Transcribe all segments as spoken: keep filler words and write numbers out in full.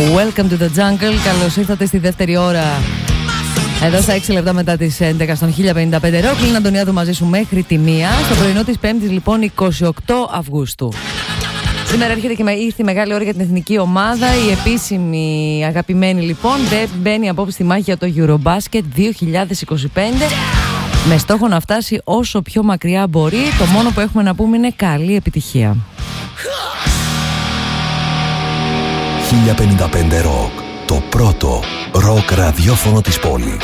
Welcome to the jungle. Καλώς ήρθατε στη δεύτερη ώρα. Εδώ στα έξι λεπτά μετά τις έντεκα στον χίλια πενήντα πέντε Ρόκλιν Αντωνιάδου μαζί σου μέχρι τη μία. Στο πρωινό της Πέμπτης λοιπόν εικοστή ογδόη Αυγούστου. Σήμερα έρχεται και ήρθε η μεγάλη ώρα για την εθνική ομάδα. Η επίσημη αγαπημένη λοιπόν μπαίνει απόψε στη μάχη για το Eurobasket δύο χιλιάδες είκοσι πέντε. Με στόχο να φτάσει όσο πιο μακριά μπορεί. Το μόνο που έχουμε να πούμε είναι καλή επιτυχία. χίλια πενήντα πέντε Rock, το πρώτο ροκ ραδιόφωνο της πόλης.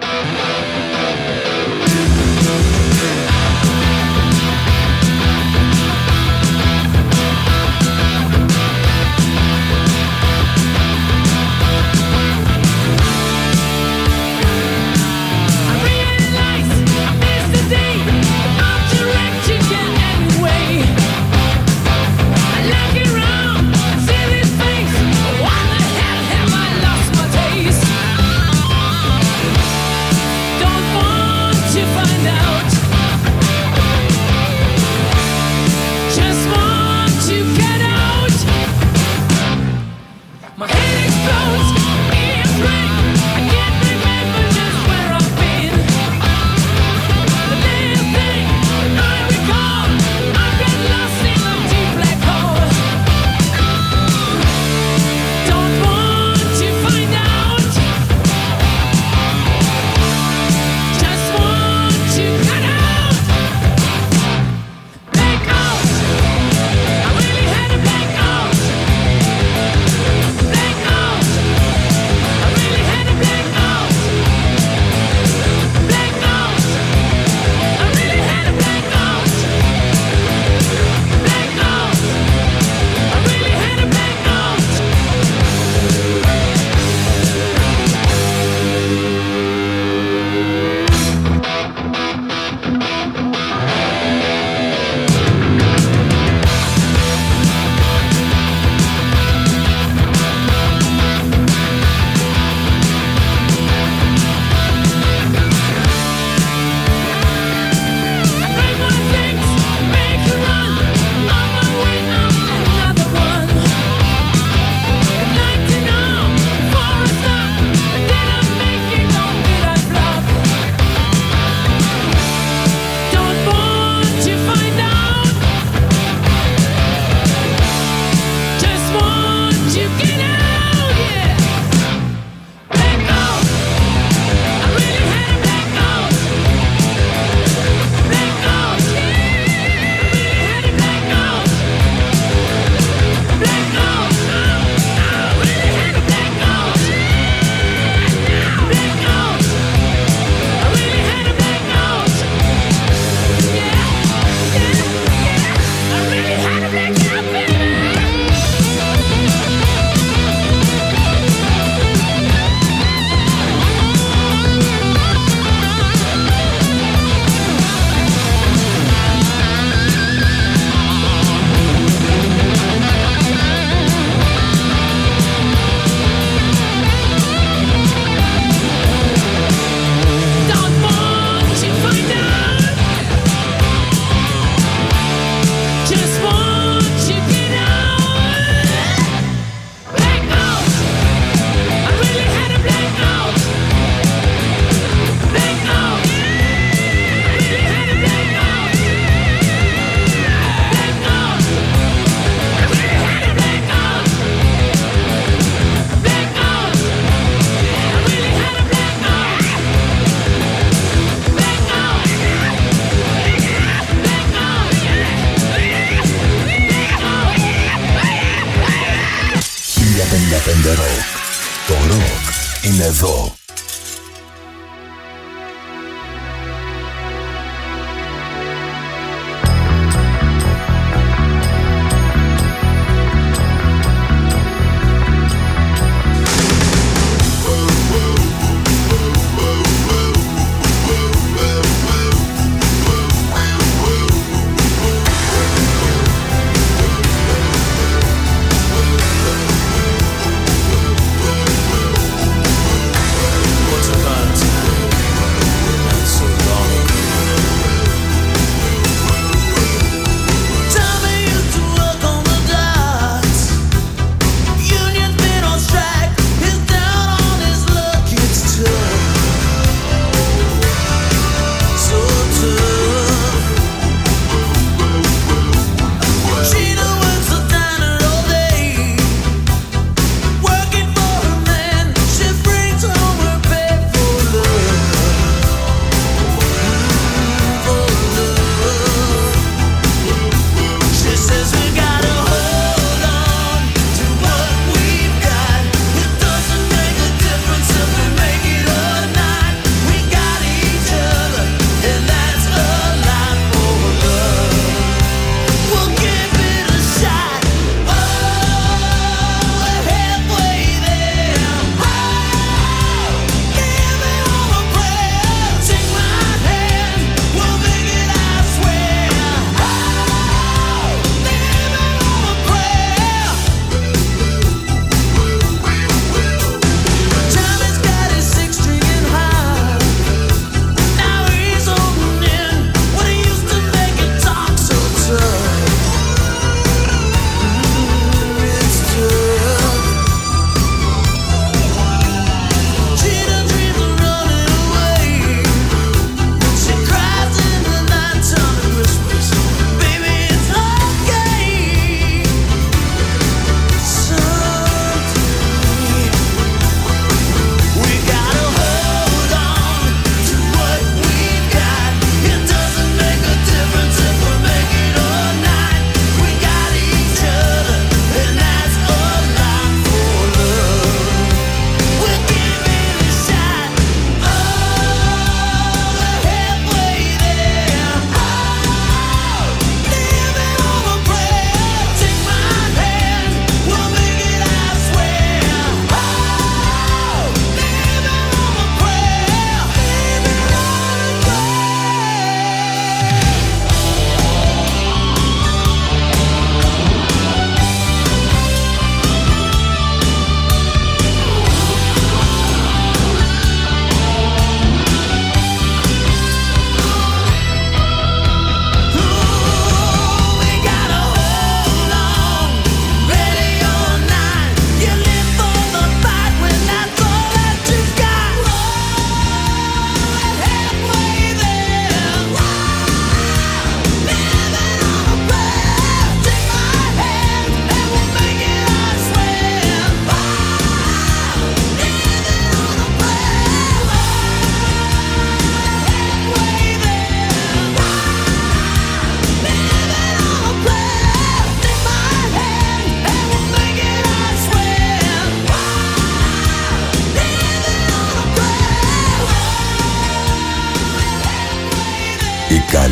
Το ροκ είναι εδώ.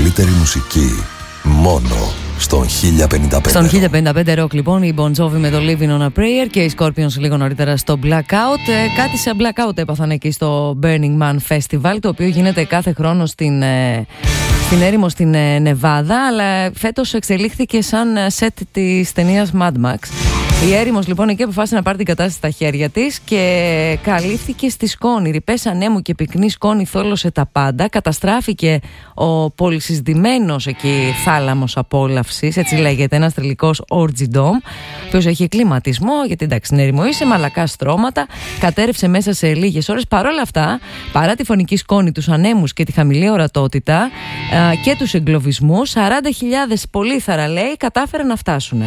καλύτερη μουσική μόνο στον χίλια πενήντα πέντε. Στον χίλια πενήντα πέντε Rock λοιπόν η Bon Jovi με το Living on a Prayer και οι Scorpions λίγο νωρίτερα στο Blackout. Ε, κάτι σε Blackout έπαθαν εκεί στο Burning Man Festival, το οποίο γίνεται κάθε χρόνο στην, ε, στην έρημο στην ε, Νεβάδα, αλλά φέτος εξελίχθηκε σαν σετ της ταινίας Mad Max. Η έρημος λοιπόν εκεί αποφάσισε να πάρει την κατάσταση στα χέρια της και καλύφθηκε στη σκόνη. Ρηπές ανέμου και πυκνή σκόνη θόλωσε τα πάντα. Καταστράφηκε ο πολυσυζητημένος εκεί θάλαμος απόλαυσης, έτσι λέγεται, ένας τρελικός orgy dome, ο οποίος έχει κλιματισμό, γιατί εντάξει είναι έρημο, είσαι μαλακά στρώματα. Κατέρευσε μέσα σε λίγες ώρες. Παρ' όλα αυτά, παρά τη φωνική σκόνη, τους ανέμους και τη χαμηλή ορατότητα α, και τους εγκλωβισμούς, σαράντα χιλιάδες πολύ θαραλέοι κατάφεραν να φτάσουν.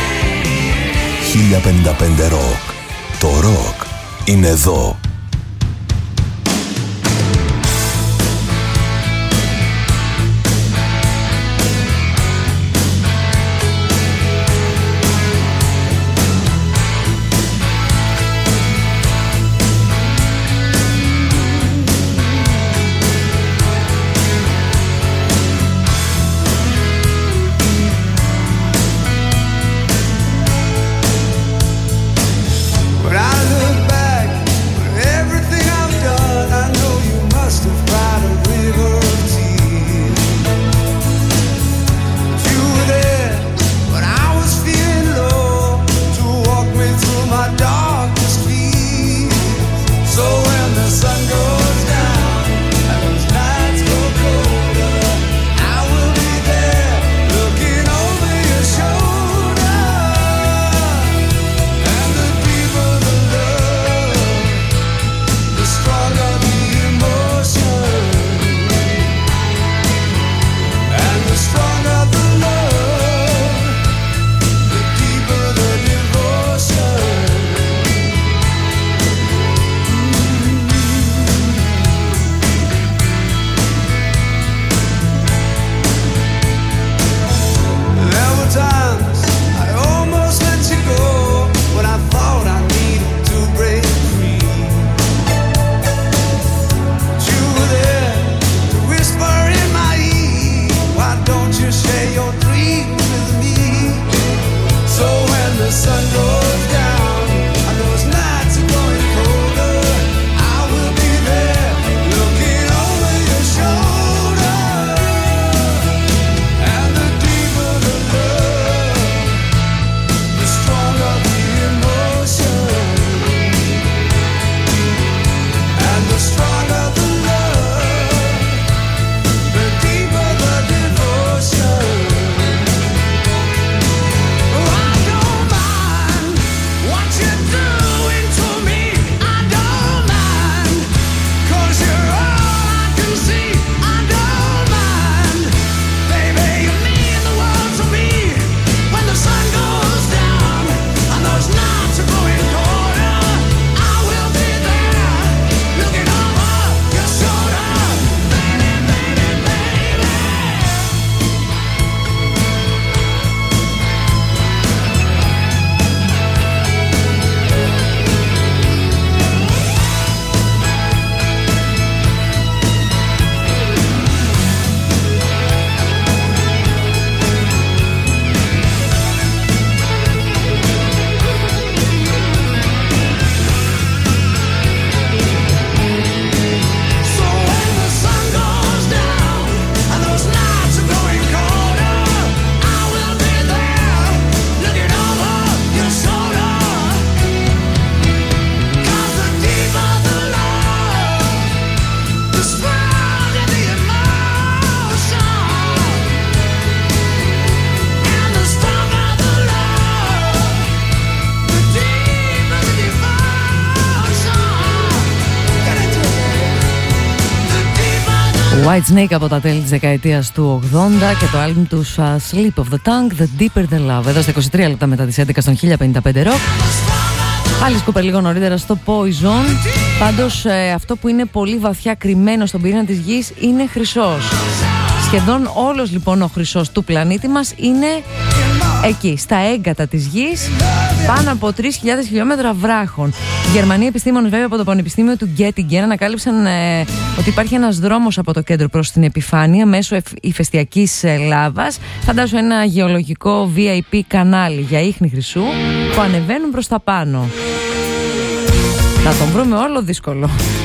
χίλια πενήντα πέντε Rock. Το rock είναι εδώ. Whitesnake από τα τέλη της δεκαετίας του ογδόντα και το άλμπουμ τους uh, Sleep of the Tongue, The Deeper the Love. Εδώ στα είκοσι τρία λεπτά μετά τις έντεκα στον χίλια πενήντα πέντε Rock. Alice Cooper λίγο νωρίτερα στο Poison. Πάντως ε, αυτό που είναι πολύ βαθιά κρυμμένο στον πυρήνα της γης είναι χρυσός. Σχεδόν όλος λοιπόν ο χρυσός του πλανήτη μας είναι εκεί, στα έγκατα της γης, πάνω από τρεις χιλιάδες χιλιόμετρα βράχων. Οι Γερμανοί επιστήμονες βέβαια από το Πανεπιστήμιο του Γκέτιγκεν ανακάλυψαν ε, ότι υπάρχει ένας δρόμος από το κέντρο προς την επιφάνεια μέσω ηφαιστειακής ε, λάβας. Φαντάσου ένα γεωλογικό βι άι πι κανάλι για ίχνη χρυσού που ανεβαίνουν προς τα πάνω. Να τον βρούμε όλο δύσκολο.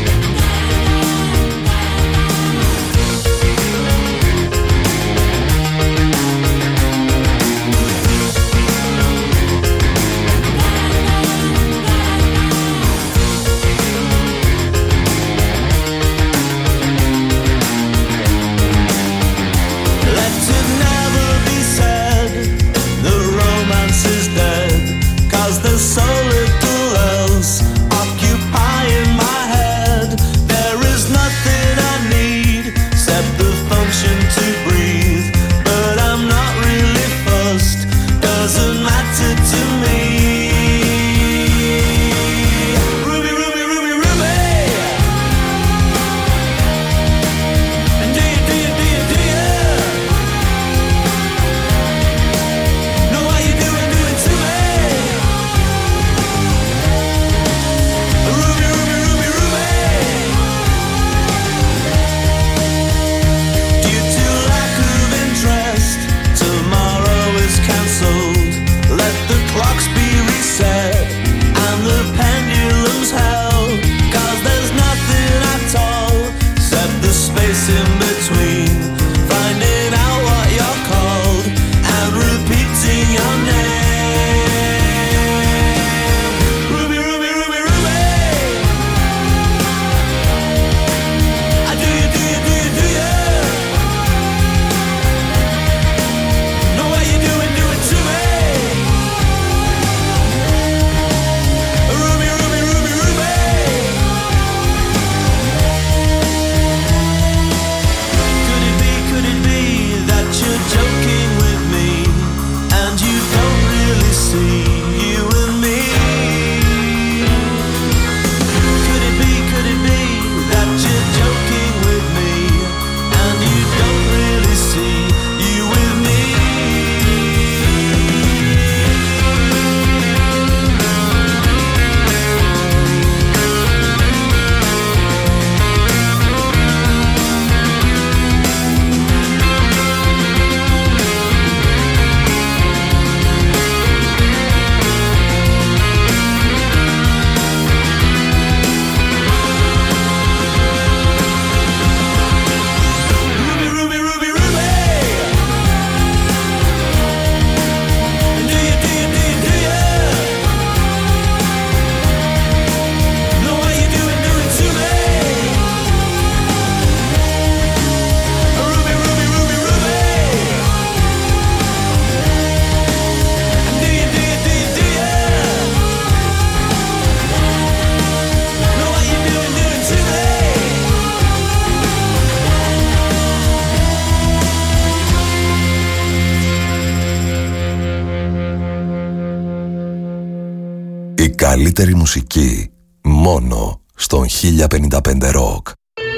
Καλύτερη μουσική μόνο στον χίλια πενήντα πέντε Rock.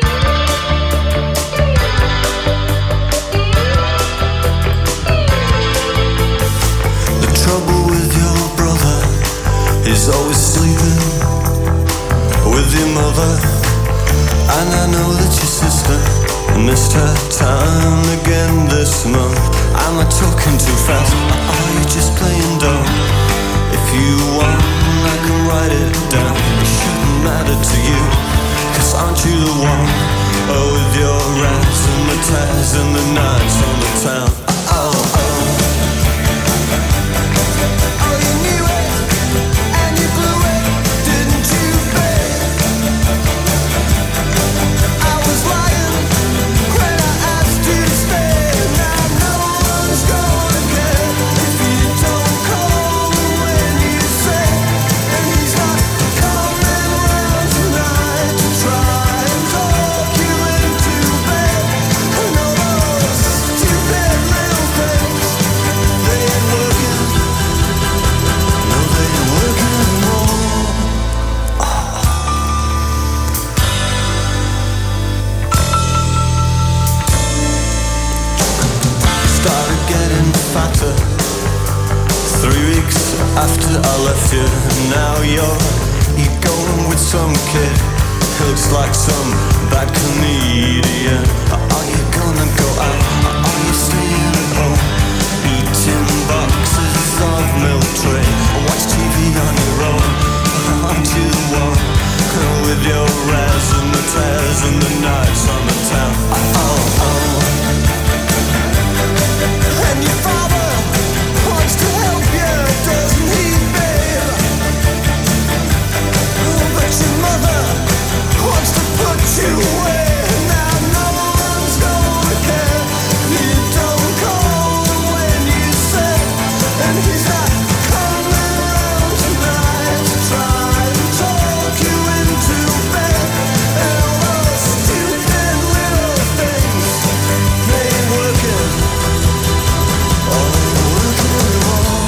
The trouble with your brother is always sleeping with your mother, and I know that your sister missed her time again this month. Am I talking too fast? Or are you just playing dumb? If you want, I can write it down. It shouldn't matter to you, 'cause aren't you the one? Oh, with your rats and the ties and the nights on the town. Oh, oh. Oh, you knew it, and you blew it, didn't you, babe? I was lying when I asked you to stay. Now no one's gonna care if you don't call when you say. And he's not coming round tonight to try and talk you into bed. started getting fatter. Three weeks after I left you, now you're you're going with some kid. Looks like some bad comedian. Are you gonna go out? Are you staying at home? Eating boxes of milk tray. Watch T V on your own. Aren't you the one? With your razzmatazz and the knives on the town. Oh, oh. And your father wants to help you, doesn't he, babe? But your mother wants to put you away. Now no one's gonna care. You don't call when you say, and he's not coming around tonight to try to talk you into bed. And all those stupid little things, they ain't working. Oh, they ain't working anymore.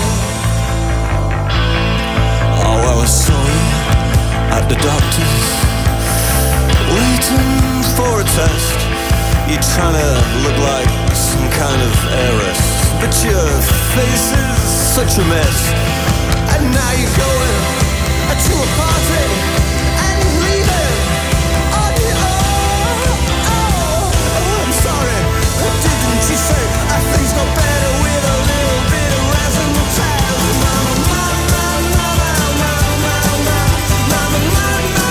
Oh, I was sorry at the doctor's, waiting for a test. You're trying to look like some kind of heiress, but your face is such a mess. And now you're going to a party and leaving on your own. Oh, oh, I'm sorry, didn't you say things got better with a little bit of razzmatazz? Mama, mama, mama, mama, mama, mama, mama,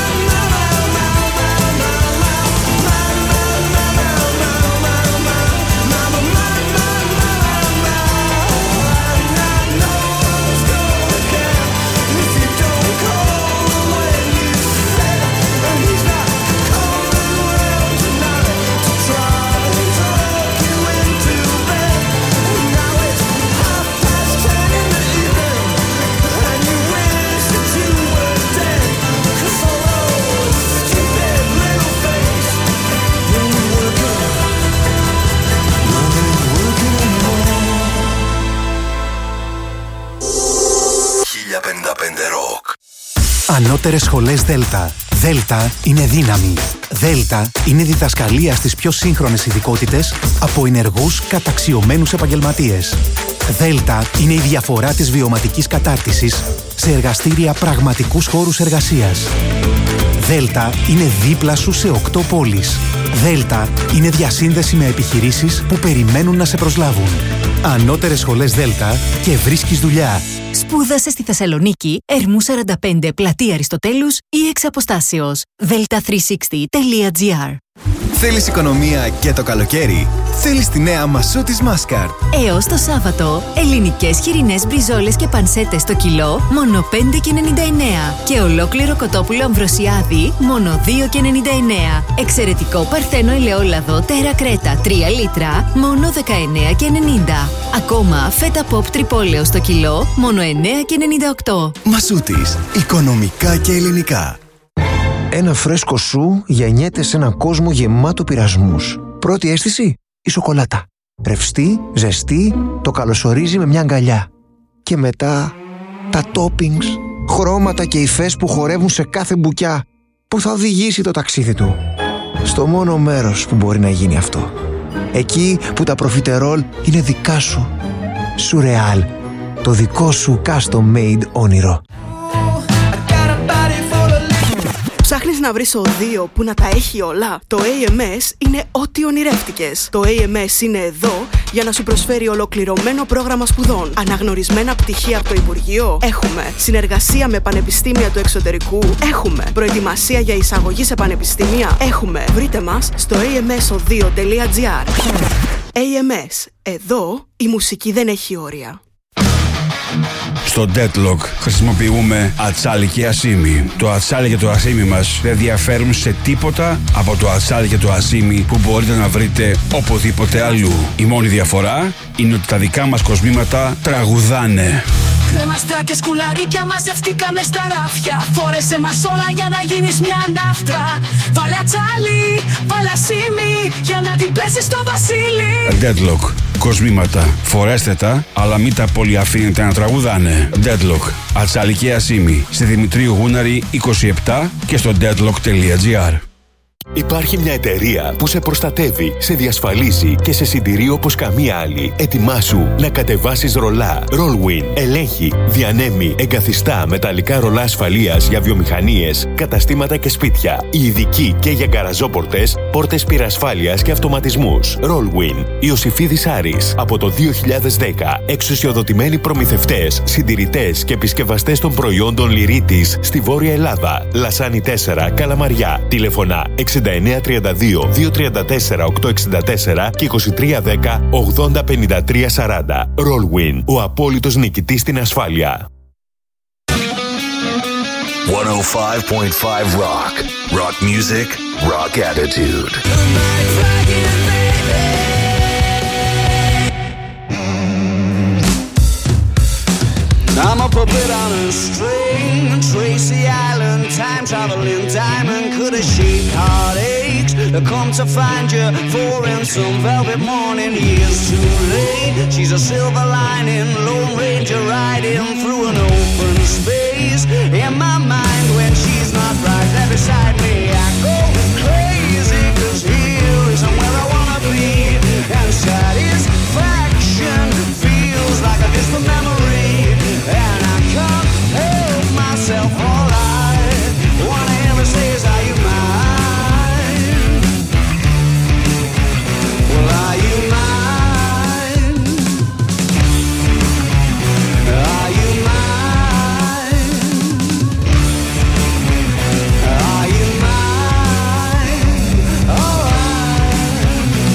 Ανώτερες σχολές Δέλτα. Δέλτα είναι δύναμη. Δέλτα είναι διδασκαλία στις πιο σύγχρονες ειδικότητες από ενεργούς καταξιωμένους επαγγελματίες. Δέλτα είναι η διαφορά της βιωματικής κατάρτισης σε εργαστήρια πραγματικούς χώρους εργασίας. Δέλτα είναι δίπλα σου σε οκτώ πόλεις. Δέλτα είναι διασύνδεση με επιχειρήσεις που περιμένουν να σε προσλάβουν. Ανώτερες σχολές Δέλτα και βρίσκεις δουλειά. Σπούδασε στη Θεσσαλονίκη, Ερμού σαράντα πέντε, πλατεία Αριστοτέλους ή εξ αποστάσεως. δέλτα τριακόσια εξήντα τελεία τζι άρ. Θέλεις οικονομία και το καλοκαίρι? Θέλεις τη νέα μασού της Μάσκαρτ. Έως το Σάββατο, ελληνικές χοιρινές μπριζόλες και πανσέτες στο κιλό, μόνο πέντε και ενενήντα εννέα. Και ολόκληρο κοτόπουλο αμβροσιάδι, μόνο δύο και ενενήντα εννέα. Εξαιρετικό παρθένο ελαιόλαδο τέρα κρέτα, τρία λίτρα, μόνο δεκαεννέα και ενενήντα. Ακόμα φέτα ποπ τρυπόλαιο στο κιλό, μόνο εννέα και ενενήντα οκτώ. Μασούτης, οικονομικά και ελληνικά. Ένα φρέσκο σου γεννιέται σε έναν κόσμο γεμάτο πειρασμούς. Πρώτη αίσθηση, η σοκολάτα. Ρευστή, ζεστή, το καλωσορίζει με μια αγκαλιά. Και μετά, τα toppings, χρώματα και υφές που χορεύουν σε κάθε μπουκιά, που θα οδηγήσει το ταξίδι του στο μόνο μέρος που μπορεί να γίνει αυτό. Εκεί που τα προφιτερόλ είναι δικά σου. Σουρεάλ, το δικό σου custom made όνειρο. Ψάχνεις να βρεις οδείο που να τα έχει όλα? Το έι εμ ες είναι ό,τι ονειρεύτηκες. Το έι εμ ες είναι εδώ για να σου προσφέρει ολοκληρωμένο πρόγραμμα σπουδών. Αναγνωρισμένα πτυχία από το Υπουργείο? Έχουμε. Συνεργασία με πανεπιστήμια του εξωτερικού? Έχουμε. Προετοιμασία για εισαγωγή σε πανεπιστήμια? Έχουμε. Βρείτε μας στο έι εμ ες οδείο τελεία τζι άρ. έι εμ ες. Εδώ η μουσική δεν έχει όρια. Στο Deadlock χρησιμοποιούμε ατσάλι και ασίμι. Το ατσάλι και το ασίμι μας δεν διαφέρουν σε τίποτα από το ατσάλι και το ασίμι που μπορείτε να βρείτε οπουδήποτε αλλού. Η μόνη διαφορά είναι ότι τα δικά μας κοσμήματα τραγουδάνε. Κρέμαστρα και σκουλαρίκια μαζευτήκαμε στα ράφια. Φόρεσε μας όλα για να γίνεις μια ναύτρα. Βάλε ατσάλι, βάλε ασίμι για να την πέσεις στο βασίλι. Deadlock. Κοσμήματα. Φορέστε τα, αλλά μην τα πολύ αφήνετε να τραγουδάνε. Deadlock. Ατσάλι και ασίμι. Στη Δημητρίου Γούναρη είκοσι επτά και στο deadlock τελεία τζι άρ. Υπάρχει μια εταιρεία που σε προστατεύει, σε διασφαλίζει και σε συντηρεί όπως καμία άλλη. Ετοιμάσου να κατεβάσεις ρολά. Rollwin ελέγχει, διανέμει, εγκαθιστά μεταλλικά ρολά ασφαλείας για βιομηχανίες, καταστήματα και σπίτια. Οι ειδικοί και για γκαραζόπορτες, πόρτες πυρασφάλειας και αυτοματισμούς. Rollwin. Ιωσιφίδης Άρης. Από το δύο χιλιάδες δέκα. Εξουσιοδοτημένοι προμηθευτές, συντηρητές και επισκευαστές των προϊόντων Λυρίτης στη Βόρεια Ελλάδα. Λασάνι τέσσερα, Καλαμαριά. Τηλεφωνά εξήντα εννέα τριάντα δύο διακόσια τριάντα τέσσερα οκτακόσια εξήντα τέσσερα και είκοσι τρία δέκα ογδόντα πενήντα τρία σαράντα. Rollwin. Ο απόλυτος νικητής στην ασφάλεια. εκατόν πέντε κόμμα πέντε Rock. Rock music, rock attitude. I'm a puppet on a string, Tracy Island, time traveling diamond, could have shaped heartaches. I come to find you for in some velvet morning, years too late. She's a silver lining, Lone Ranger riding through an open space. In my mind when she's not right there beside me, I go crazy, cause here isn't where I wanna be. And satisfaction feels like a distant memory. And I can't help myself, all I wanna ever say is, are you mine? Well, are you mine? Are you mine? Are you mine? Alright.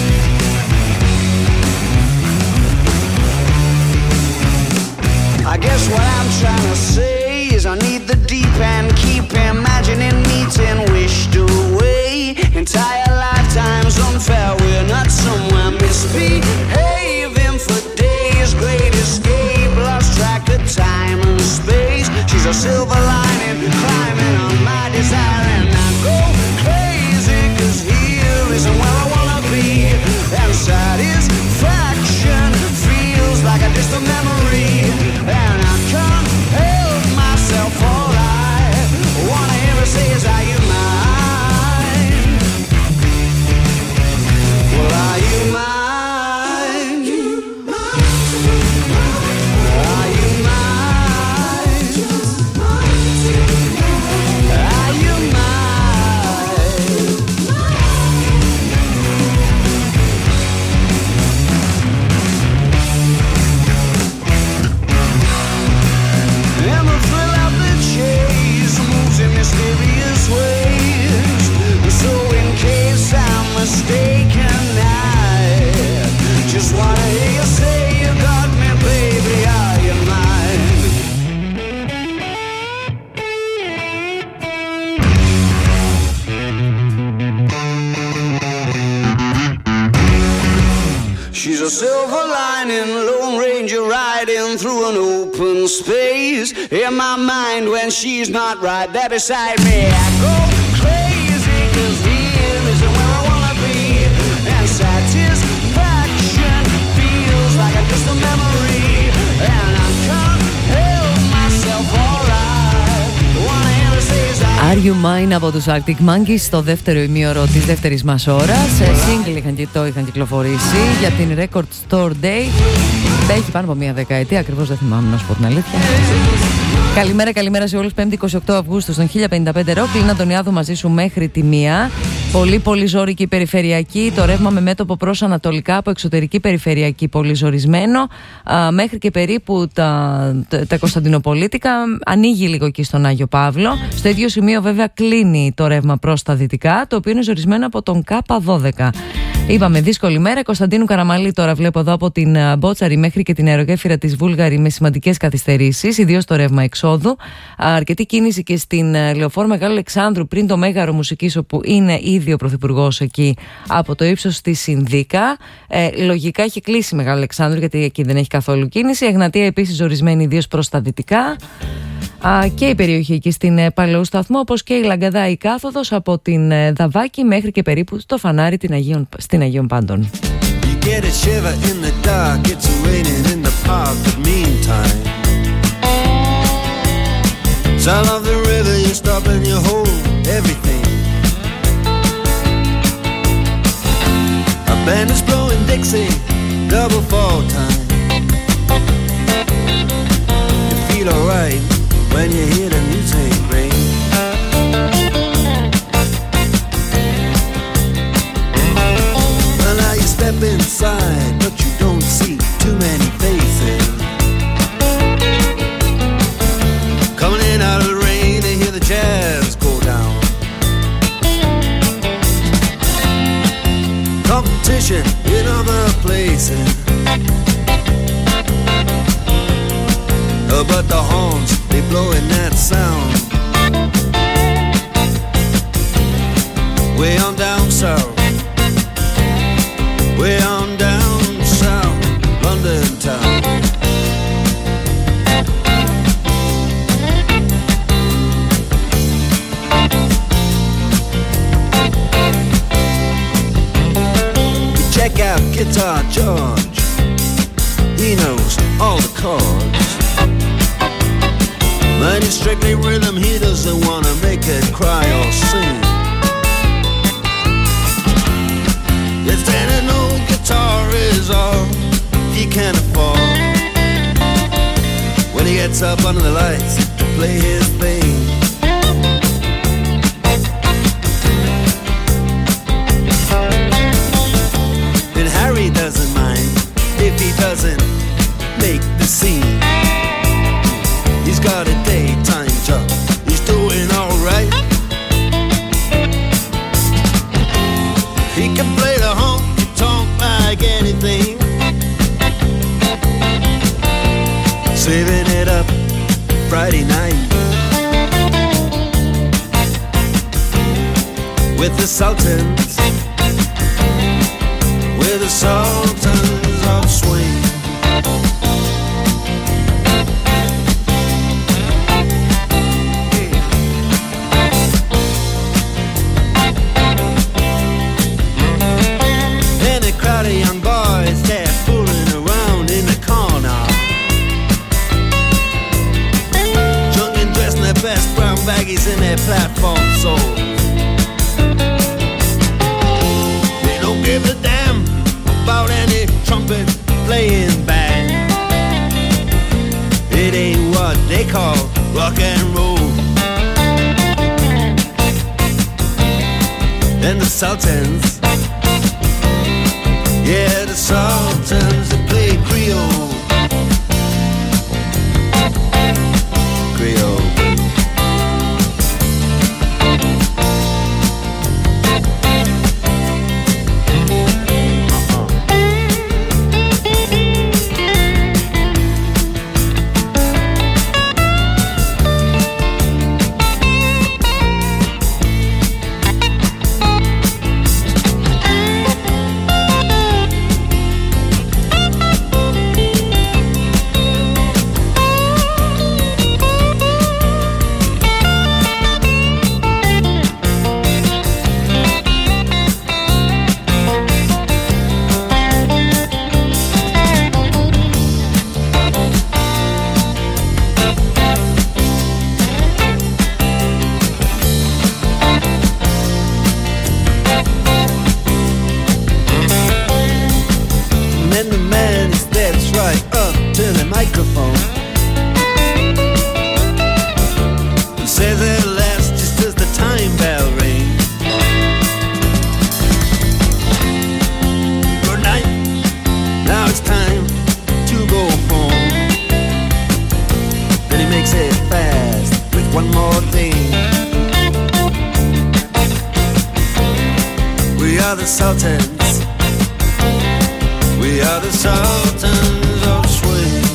I guess what I'm trying to say is I need the deep end, keep imagining meeting wished away. Entire lifetimes unfair, we're not somewhere misbehaving for days. Great escape, lost track of time and space. She's a silver lining, climbing on my desire. And I go crazy, cause here isn't where I wanna be. And satisfaction feels like a distant memory. And I can't help myself, all I wanna ever say is, are you mine? Well, are you mine? Are you mine? Are you mine? And the thrill of the chase moves in mysterious ways. So in case I'm mistaken, I just wanna hear you say you got me, baby, are you mine? She's a silver lining, Lone Ranger riding through an open space. In my mind when she's not right there beside me, I go crazy, cause here isn't where I wanna be. And satisfaction feels like a distant memory. And I can't help myself, all I wanna ever say is, Are You Mine από τους Arctic Monkeys στο δεύτερο ημίωρο της δεύτερης μας ώρας. Single είχαν και το είχαν κυκλοφορήσει για την Record Store Day. Έχει πάνω από μία δεκαετία, ακριβώς δεν θυμάμαι να σου πω την αλήθεια. Καλημέρα, καλημέρα σε όλους. Πέμπτη εικοστή ογδόη Αυγούστου στον χίλια πενήντα πέντε Rock. Λίνα Αντωνιάδου μαζί σου μέχρι τη μία. Πολύ πολύ ζώρικη περιφερειακή. Το ρεύμα με μέτωπο προς ανατολικά από εξωτερική περιφερειακή πολύ ζορισμένο. Α, μέχρι και περίπου τα, τα, τα Κωνσταντινοπολίτικα. Ανοίγει λίγο εκεί στον Άγιο Παύλο. Στο ίδιο σημείο βέβαια κλείνει το ρεύμα προς τα δυτικά, το οποίο είναι ζορισμένο από τον Κάπα δώδεκα. Είπαμε δύσκολη μέρα. Κωνσταντίνου Καραμαλή τώρα βλέπω εδώ από την Μπότσαρη μέχρι και την αερογέφυρα της Βούλγαρη με σημαντικές καθυστερήσεις, ιδίως το ρεύμα εξόδου. Αρκετή κίνηση και στην Λεωφόρο Μεγάλου Αλεξάνδρου πριν το Μέγαρο Μουσικής, όπου είναι ήδη ο Πρωθυπουργός εκεί από το ύψος της Συνδίκα. Ε, λογικά έχει κλείσει Μεγάλο Αλεξάνδρου γιατί εκεί δεν έχει καθόλου κίνηση. Εγνατία επίσης ορισμένη ιδίως προς τα δυτικά. Α, και η περιοχή εκεί στην ε, Παλαιού Σταθμό, όπως και η Λαγκαδά η κάθοδος από την ε, Δαβάκη μέχρι και περίπου στο φανάρι την Αγίων, στην Αγίων Πάντων. Band is blowing Dixie, double fall time. You feel alright when you hear the music ring. Well, now you step inside, but you don't see too many faces. Coming in out of the rain to hear the jazz go down. Competition in other places, uh, but the horns, they blowing that sound. Way on down south, way on down south, London town. Check out Guitar George, he knows all the chords. But it's strictly rhythm, he doesn't wanna make it cry or sing. If then an old guitar is all he can afford, when he gets up under the lights to play his thing. Harry doesn't mind if he doesn't make the scene. He's got a daytime job, he's doing alright. He can play the honky-tonk like anything, saving it up Friday night with the Sultans, with the Sultans of Swing. And a crowd of young boys, they're fooling around in the corner, drunk and dressed in their best brown baggies in their platform soles. They don't give a damn about any trumpet playing band. It ain't what they call rock and roll. And the Sultans, yeah, the Sultans, they play Creole. Creole. are the Sultans. We are the Sultans of Swing.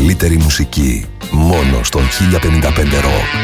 καλύτερη μουσική, μόνο στον χίλια πενήντα πέντε Rock.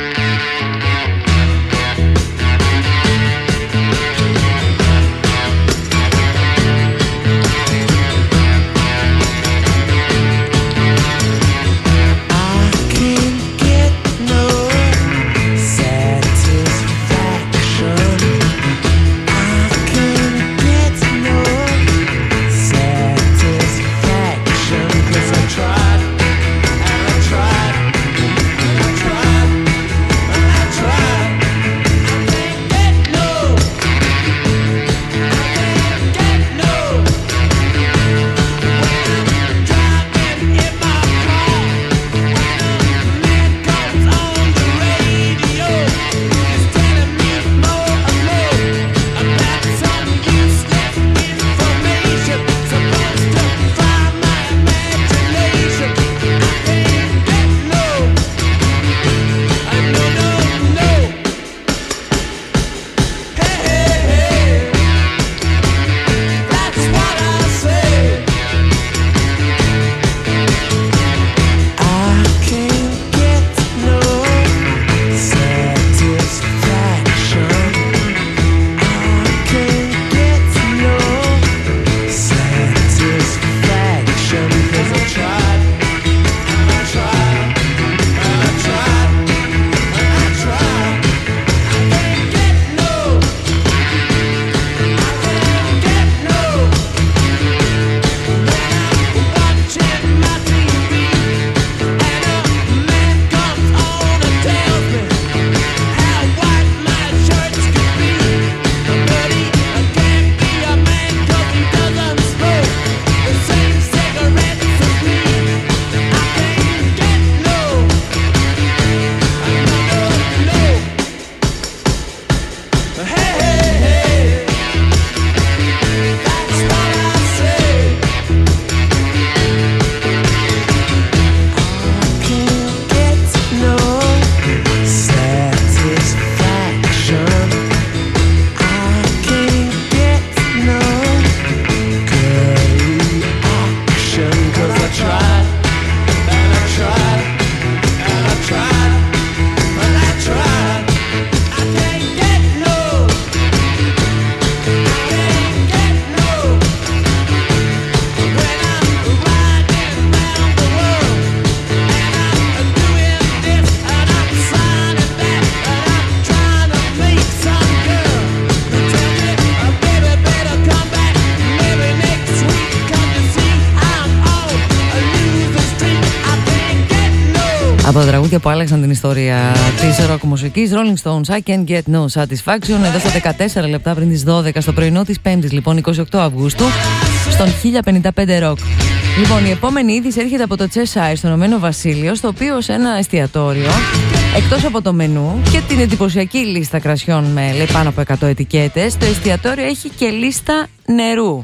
Από τα τραγούδια που άλλαξαν την ιστορία της ροκ μουσικής, Rolling Stones, I Can't Get No Satisfaction, εδώ στα δεκατέσσερα λεπτά πριν τις δώδεκα στο πρωινό της Πέμπτης, λοιπόν, εικοστή ογδόη Αυγούστου, στον χίλια πενήντα πέντε Rock. Λοιπόν, η επόμενη είδηση έρχεται από το Cheshire, στο Ηνωμένο Βασίλειο, στο οποίο σε ένα εστιατόριο, εκτός από το μενού και την εντυπωσιακή λίστα κρασιών με, λέει, πάνω από εκατό ετικέτες, το εστιατόριο έχει και λίστα νερού.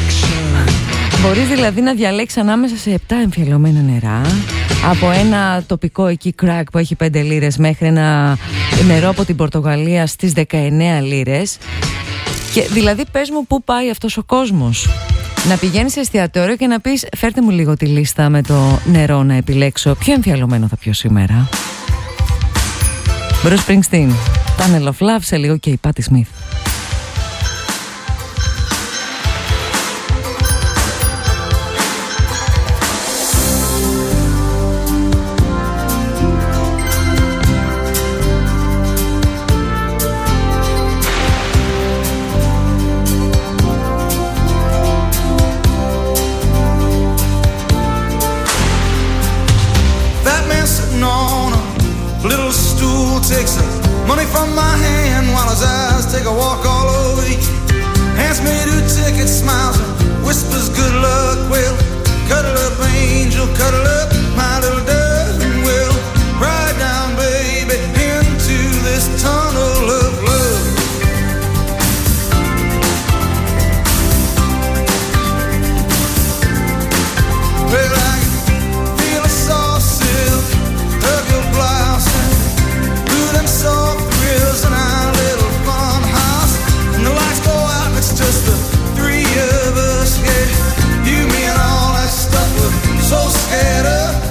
Μπορείς δηλαδή να διαλέξεις ανάμεσα σε επτά εμφιαλωμένα νερά, από ένα τοπικό εκεί crack που έχει πέντε λίρες μέχρι ένα νερό από την Πορτογαλία στις δεκαεννέα λίρες. Και δηλαδή πες μου πού πάει αυτός ο κόσμος. Να πηγαίνεις σε εστιατόριο και να πεις φέρτε μου λίγο τη λίστα με το νερό να επιλέξω ποιο εμφιαλωμένο θα πιω σήμερα. Bruce Springsteen, Tunnel of Love, σε λίγο και η Patti Smith. Takes the money from my hand while his eyes take a walk all over you. Hands me two tickets, smiles and whispers good luck. Well, cuddle up, angel, cuddle up, my little dove, and we'll ride down, baby, into this tunnel of love. Well, I can feel a soft silk of your blouse and them soft thrills in our little farmhouse. And the lights go out and it's just the three of us. Yeah, you, me and all that stuff we're so scared of.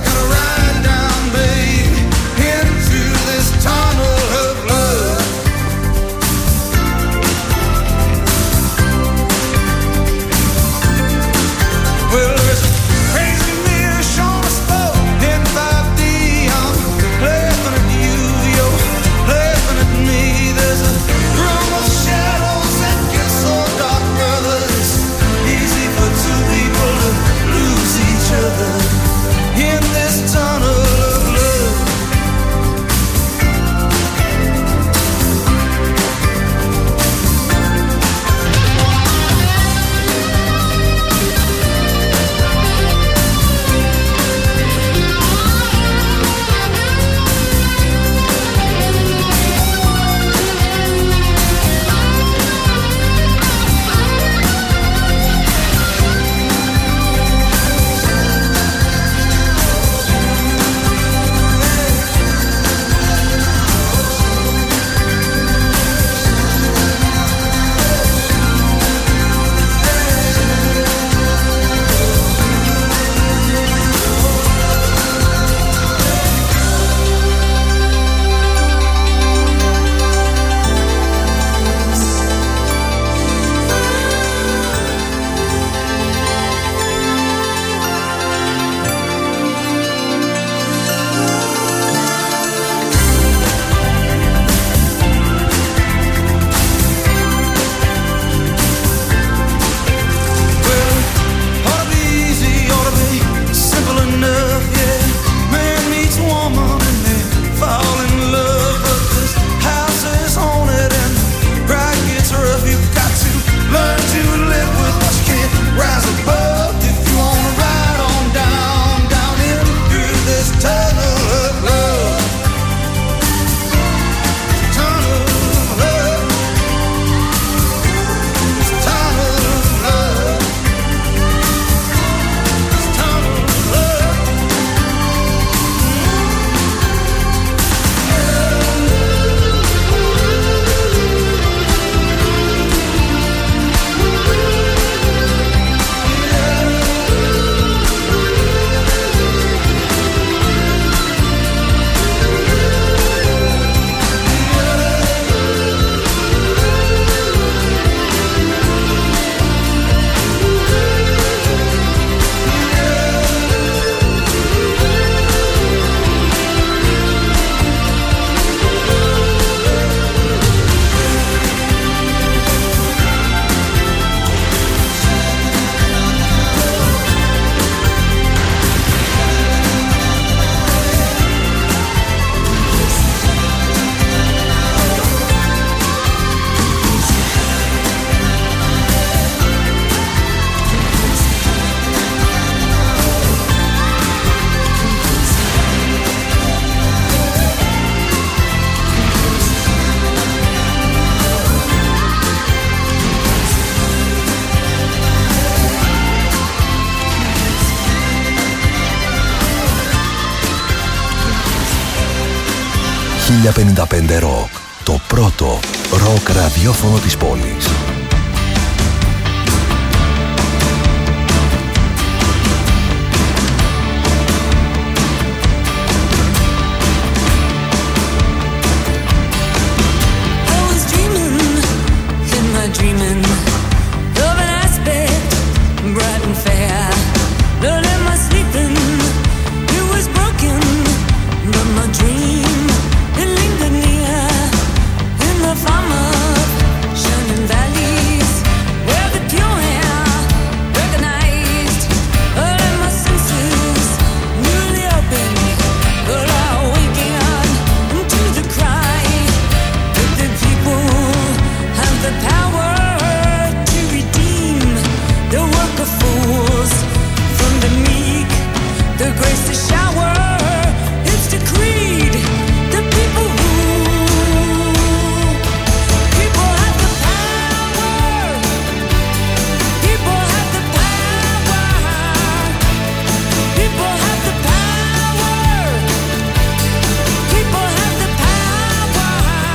χίλια πενήντα πέντε Rock, το πρώτο ροκ ραδιόφωνο της πόλης. Dreaming of an aspect bright and fair, but in my sleeping it was broken. But my dream it lingered near in the farm of shining valleys, where the pure air recognized all of my senses newly open. But I awakened to the cry that the people have the power to redeem the work of fools from the meek, the grace to shower. It's decreed the people rule. People have the power. People have the power. People have the power. People have the power.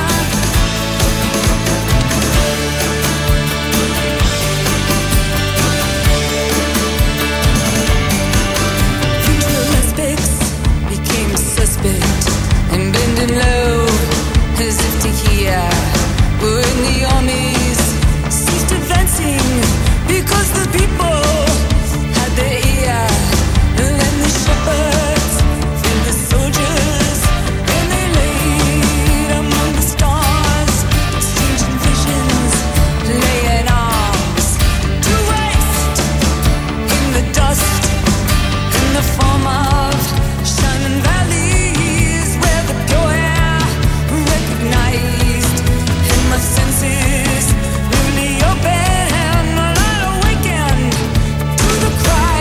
Future aspects became suspect and bending low as if to hear. When the armies ceased advancing because the people had their ear. And then the shepherds fed the soldiers and they laid among the stars, exchanging visions, laying arms to waste in the dust, in the form of shining valleys, where the pure air recognized, and my senses newly open. While I awakened to the cry,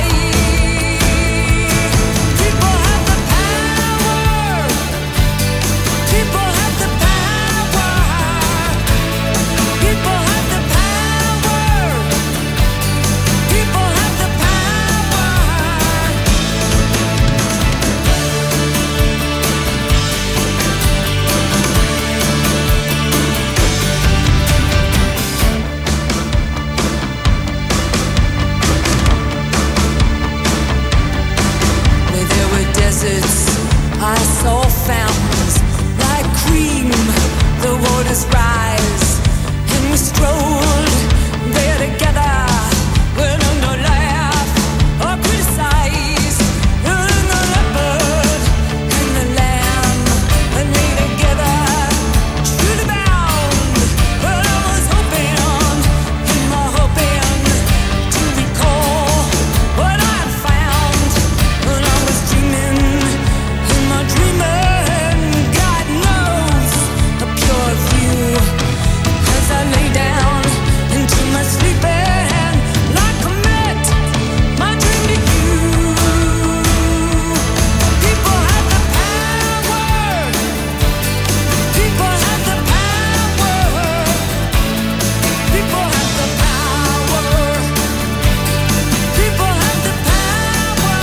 people have the power. People have the power. People have the power. People have the power. Where there were deserts, I saw fountains like cream. The waters rise, and we strolled there together. When no laugh or criticize, and the leopard and the lamb, and lay together, truly bound. But I was hoping on, in my hoping to recall what I had found when I was dreaming in my dreaming. God knows a pure view as I lay down into my sleeping, like a commit my dream to you. People have the power. People have the power. People have the power. People have the power.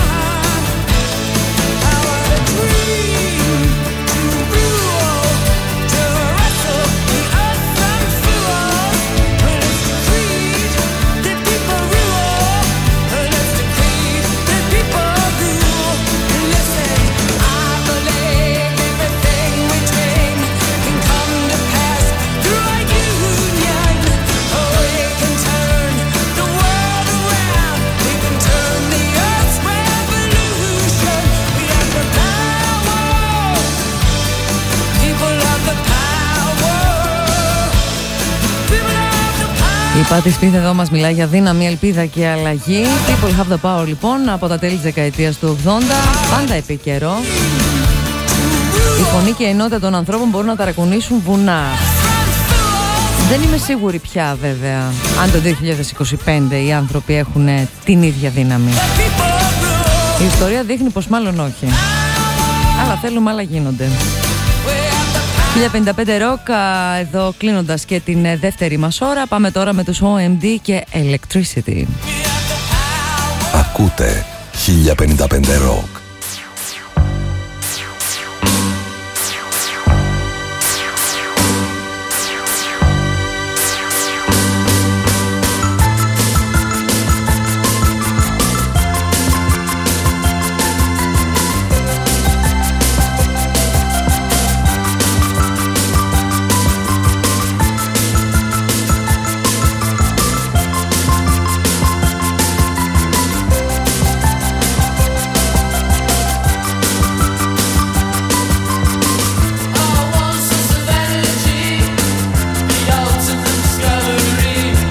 Power to dream, to rule, to wrestle the earth from fools. When it's decreed that people rule, when it's decreed that people rule. Listen, I believe everything we dream can come to pass through our union. Oh, we can turn the world around. We can turn the earth's revolution. We have the power. People have the power. People have the power. Η Πάτη Σπίθ εδώ μας μιλάει για δύναμη, ελπίδα και αλλαγή. People have the power λοιπόν, από τα τέλη της δεκαετίας του ογδόντα, πάντα επίκαιρο. Η φωνή και η ενότητα των ανθρώπων μπορούν να ταρακουνήσουν βουνά. Δεν είμαι σίγουρη πια βέβαια αν το δύο χιλιάδες είκοσι πέντε οι άνθρωποι έχουν την ίδια δύναμη. Η ιστορία δείχνει πως μάλλον όχι. Αλλά θέλουμε, άλλα γίνονται. χίλια πενήντα πέντε Rock, εδώ κλείνοντας και την δεύτερη μας ώρα. Πάμε τώρα με τους ο εμ ντι και Electricity. Ακούτε χίλια πενήντα πέντε Rock.